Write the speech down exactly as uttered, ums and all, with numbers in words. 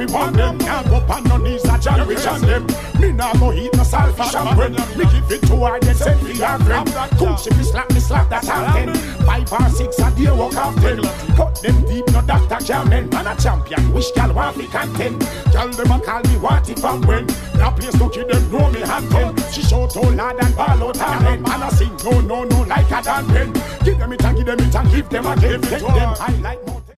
me want them. Now go pan no knees a John Rich and them. Me nah go eat no salt fish and bread. Me give it to her, then send me her friend. Cool, she me slap, me slap that half ten. Five or six a day walk off ten. Cut them deep, no doctor can mend. Man a champion, wish gal want me content. Gal them a call me want it from when. Now place no kid them know me hand ten. She shout all loud and ball out her head. Man a sing no no no like a Dan pen. Give them it and give them it and give them again. Take them high like more.